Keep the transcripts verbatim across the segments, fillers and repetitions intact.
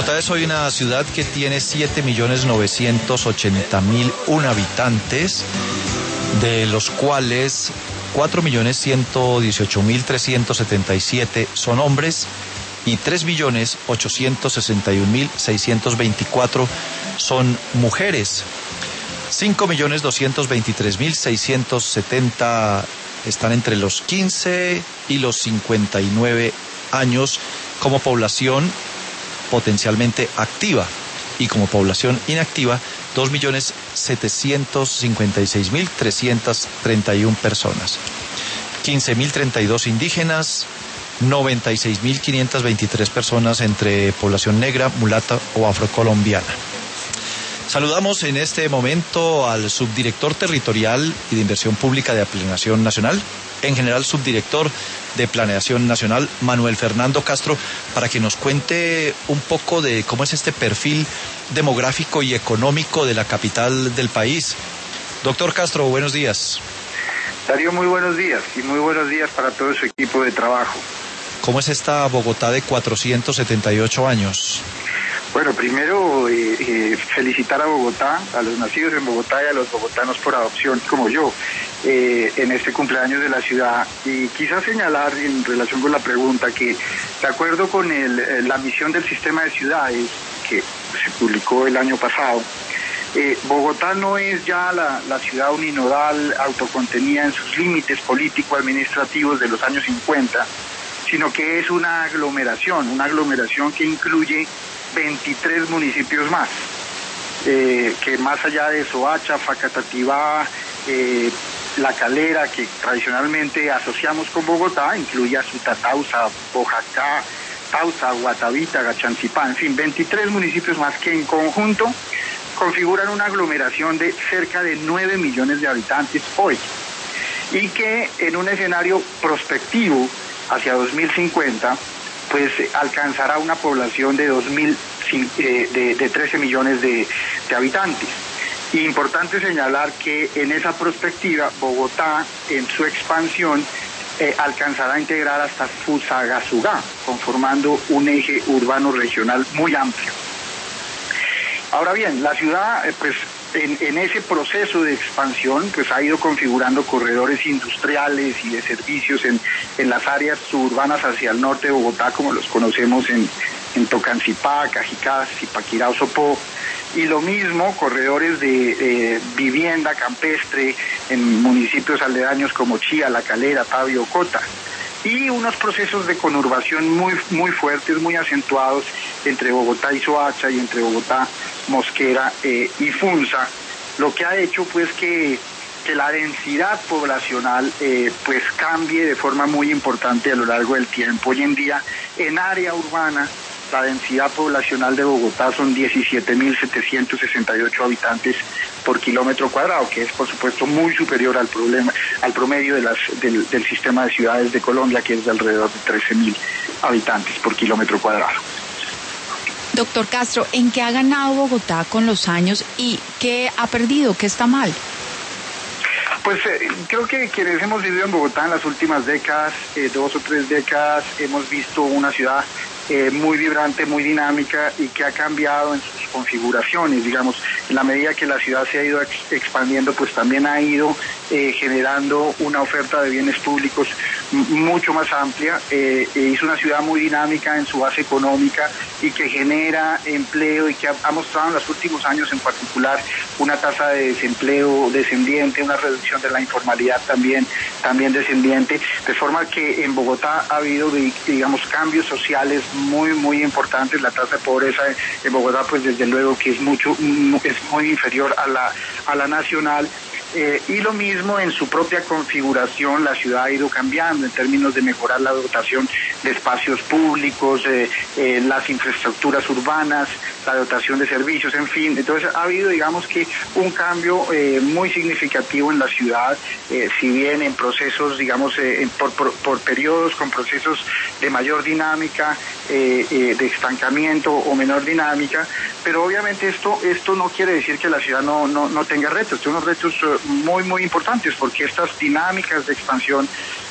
Bogotá es hoy una ciudad que tiene siete millones novecientos ochenta mil un habitantes, de los cuales cuatro millones ciento dieciocho mil trescientos setenta y siete son hombres y tres millones ochocientos sesenta y un mil seiscientos veinticuatro son mujeres. cinco millones doscientos veintitrés mil seiscientos setenta están entre los quince y los cincuenta y nueve años como población potencialmente activa, y como población inactiva dos millones setecientos cincuenta y seis mil trescientos treinta y una personas, quince mil treinta y dos indígenas, noventa y seis mil quinientas veintitrés personas entre población negra, mulata o afrocolombiana. Saludamos en este momento al subdirector territorial y de Inversión Pública de Planeación Nacional, en general subdirector de Planeación Nacional, Manuel Fernando Castro, para que nos cuente un poco de cómo es este perfil demográfico y económico de la capital del país. Doctor Castro, buenos días. Darío, muy buenos días y muy buenos días para todo su equipo de trabajo. ¿Cómo es esta Bogotá de cuatrocientos setenta y ocho años? Bueno, primero eh, eh, felicitar a Bogotá, a los nacidos en Bogotá y a los bogotanos por adopción como yo, eh, en este cumpleaños de la ciudad. Y quizás señalar en relación con la pregunta que, de acuerdo con el, la misión del sistema de ciudades que se publicó el año pasado, eh, Bogotá no es ya la, la ciudad uninodal, autocontenida en sus límites político-administrativos de los años cincuenta, sino que es una aglomeración, una aglomeración que incluye veintitrés municipios más, eh, que más allá de Soacha, Facatativá, eh, La Calera, que tradicionalmente asociamos con Bogotá, incluye a Sutatausa, Bojacá, Tausa, Guatavita, Gachancipá, en fin, veintitrés municipios más que en conjunto configuran una aglomeración de cerca de nueve millones de habitantes hoy, y que en un escenario prospectivo hacia dos mil cincuenta pues alcanzará una población de dos mil eh, de, de trece millones de, de habitantes. Y importante señalar que en esa perspectiva Bogotá en su expansión eh, alcanzará a integrar hasta Fusagasugá, conformando un eje urbano regional muy amplio. Ahora bien, la ciudad eh, pues En, en ese proceso de expansión, pues ha ido configurando corredores industriales y de servicios en, en las áreas suburbanas hacia el norte de Bogotá, como los conocemos en, en Tocancipá, Cajicá, Zipaquirá, Sopó, y lo mismo corredores de eh, vivienda campestre en municipios aledaños como Chía, La Calera, Tabio, Cota, y unos procesos de conurbación muy, muy fuertes, muy acentuados entre Bogotá y Soacha y entre Bogotá, Mosquera eh, y Funza, lo que ha hecho pues que, que la densidad poblacional eh, pues cambie de forma muy importante a lo largo del tiempo. Hoy en día en área urbana la densidad poblacional de Bogotá son diecisiete mil setecientos sesenta y ocho habitantes por kilómetro cuadrado, que es por supuesto muy superior al problema, al promedio de las, del, del sistema de ciudades de Colombia, que es de alrededor de trece mil habitantes por kilómetro cuadrado. Doctor Castro, ¿en qué ha ganado Bogotá con los años y qué ha perdido, qué está mal? Pues eh, creo que quienes hemos vivido en Bogotá en las últimas décadas, eh, dos o tres décadas, hemos visto una ciudad eh, muy vibrante, muy dinámica y que ha cambiado en sus configuraciones, digamos, en la medida que la ciudad se ha ido ex- expandiendo, pues también ha ido eh, generando una oferta de bienes públicos m- mucho más amplia. Eh, es una ciudad muy dinámica en su base económica y que genera empleo y que ha, ha mostrado en los últimos años en particular una tasa de desempleo descendiente, una reducción de la informalidad también, también descendiente, de forma que en Bogotá ha habido, digamos, cambios sociales muy, muy importantes. La tasa de pobreza en Bogotá, pues desde luego que es mucho, es muy inferior a la, a la nacional. Eh, y lo mismo en su propia configuración, la ciudad ha ido cambiando en términos de mejorar la dotación de espacios públicos, eh, eh, las infraestructuras urbanas, la dotación de servicios, en fin. Entonces ha habido, digamos que, un cambio eh, muy significativo en la ciudad, eh, si bien en procesos, digamos, eh, en, por, por, por periodos con procesos de mayor dinámica, eh, eh, de estancamiento o menor dinámica, pero obviamente esto esto no quiere decir que la ciudad no, no, no tenga retos, tiene unos retos muy, muy importantes, porque estas dinámicas de expansión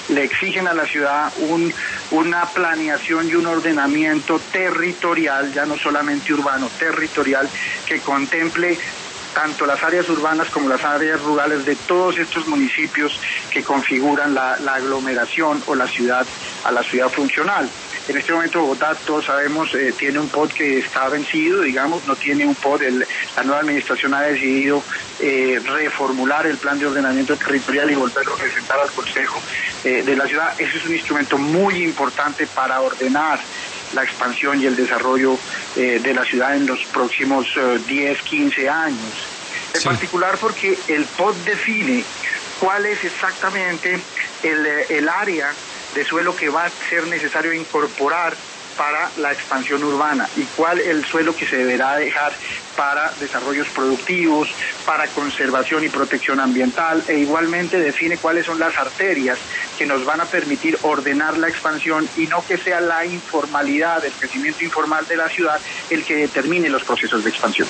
le exigen a la ciudad un, una planeación y un ordenamiento territorial, ya no solamente urbano, territorial, que contemple tanto las áreas urbanas como las áreas rurales de todos estos municipios que configuran la, la aglomeración o la ciudad a la ciudad funcional. En este momento Bogotá, todos sabemos, eh, tiene un P O D que está vencido, digamos, no tiene un P O D. El, la nueva administración ha decidido eh, reformular el plan de ordenamiento territorial y volverlo a presentar al Consejo eh, de la ciudad. Ese es un instrumento muy importante para ordenar la expansión y el desarrollo eh, de la ciudad en los próximos eh, diez, quince años. En sí. particular porque el P O D define cuál es exactamente el, el área de suelo que va a ser necesario incorporar para la expansión urbana y cuál el suelo que se deberá dejar para desarrollos productivos, para conservación y protección ambiental, e igualmente define cuáles son las arterias que nos van a permitir ordenar la expansión y no que sea la informalidad, el crecimiento informal de la ciudad el que determine los procesos de expansión.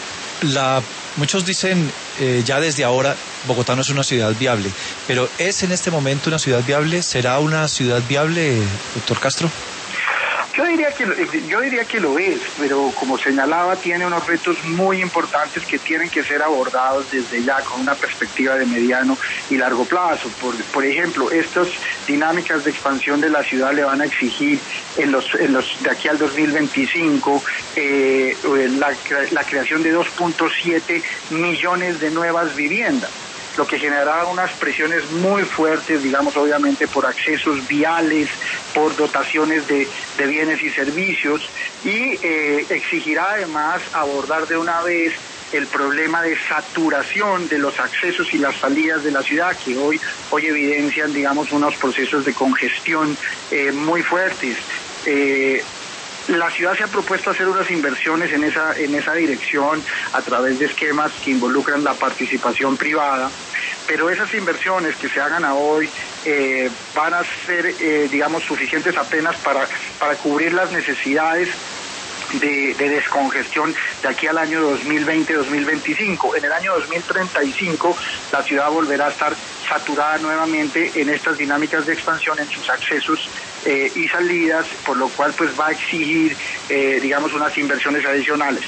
La, muchos dicen eh, ya desde ahora Bogotá no es una ciudad viable, pero ¿es en este momento una ciudad viable? ¿Será una ciudad viable, doctor Castro? Yo diría que yo diría que lo es, pero como señalaba, tiene unos retos muy importantes que tienen que ser abordados desde ya con una perspectiva de mediano y largo plazo. Por, por ejemplo, estas dinámicas de expansión de la ciudad le van a exigir en los, en los de aquí al dos mil veinticinco eh, la, la creación de dos punto siete millones de nuevas viviendas, lo que generará unas presiones muy fuertes, digamos, obviamente por accesos viales, por dotaciones de, de bienes y servicios, y eh, exigirá además abordar de una vez el problema de saturación de los accesos y las salidas de la ciudad, que hoy, hoy evidencian, digamos, unos procesos de congestión eh, muy fuertes. Eh, La ciudad se ha propuesto hacer unas inversiones en esa en esa dirección a través de esquemas que involucran la participación privada, pero esas inversiones que se hagan a hoy eh, van a ser, eh, digamos, suficientes apenas para, para cubrir las necesidades De, de descongestión de aquí al año dos mil veinte dos mil veinticinco. En el año dos mil treinta y cinco la ciudad volverá a estar saturada nuevamente en estas dinámicas de expansión, en sus accesos eh, y salidas, por lo cual pues va a exigir eh, digamos unas inversiones adicionales.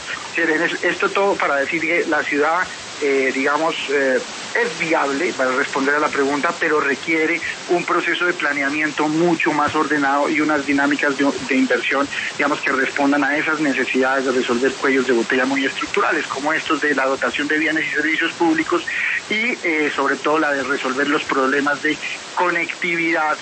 Esto todo para decir que la ciudad eh, digamos eh, es viable, para responder a la pregunta, pero requiere un proceso de planeamiento mucho más ordenado y unas dinámicas de, de inversión, digamos, que respondan a esas necesidades de resolver cuellos de botella muy estructurales, como estos de la dotación de bienes y servicios públicos y eh, sobre todo la de resolver los problemas de conectividad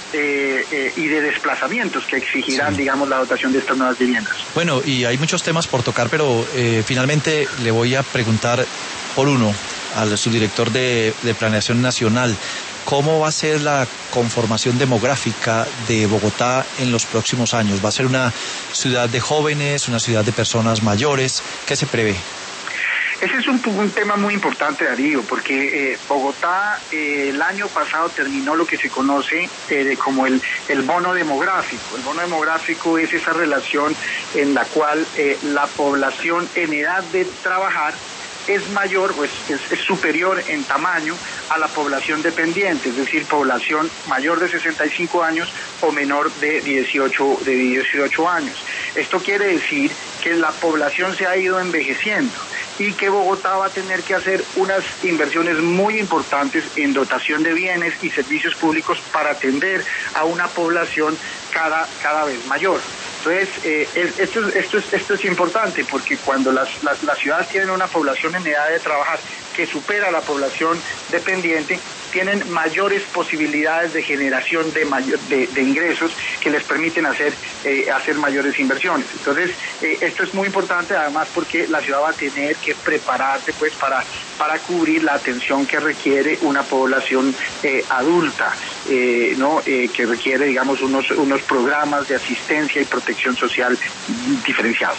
Eh, eh, y de desplazamientos que exigirán, sí. digamos, la dotación de estas nuevas viviendas. Bueno, y hay muchos temas por tocar, pero eh, finalmente le voy a preguntar por uno al subdirector de, de Planeación Nacional. ¿Cómo va a ser la conformación demográfica de Bogotá en los próximos años? ¿Va a ser una ciudad de jóvenes, una ciudad de personas mayores? ¿Qué se prevé? Ese es un, un tema muy importante, Darío, porque eh, Bogotá eh, el año pasado terminó lo que se conoce eh, de, como el, el bono demográfico. El bono demográfico es esa relación en la cual eh, la población en edad de trabajar es mayor, pues es, es superior en tamaño a la población dependiente, es decir, población mayor de sesenta y cinco años o menor de dieciocho, de dieciocho años. Esto quiere decir que la población se ha ido envejeciendo y que Bogotá va a tener que hacer unas inversiones muy importantes en dotación de bienes y servicios públicos para atender a una población cada, cada vez mayor. Entonces, eh, esto, esto, es, esto es importante porque cuando las, las, las ciudades tienen una población en edad de trabajar que supera la población dependiente, tienen mayores posibilidades de generación de, mayor, de, de ingresos que les permiten hacer, eh, hacer mayores inversiones. Entonces, eh, esto es muy importante además porque la ciudad va a tener que prepararse pues para, para cubrir la atención que requiere una población eh, adulta, eh, ¿no? Eh, que requiere, digamos, unos, unos programas de asistencia y protección social diferenciados.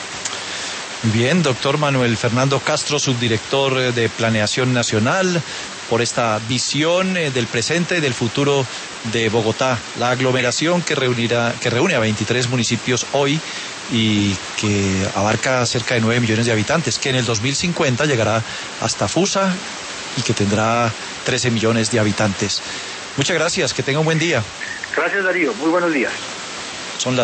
Bien, doctor Manuel Fernando Castro, subdirector de Planeación Nacional, por esta visión del presente y del futuro de Bogotá, la aglomeración que reunirá, que reúne a veintitrés municipios hoy y que abarca cerca de nueve millones de habitantes, que en el dos mil cincuenta llegará hasta Fusa y que tendrá trece millones de habitantes. Muchas gracias, que tenga un buen día. Gracias, Darío. Muy buenos días.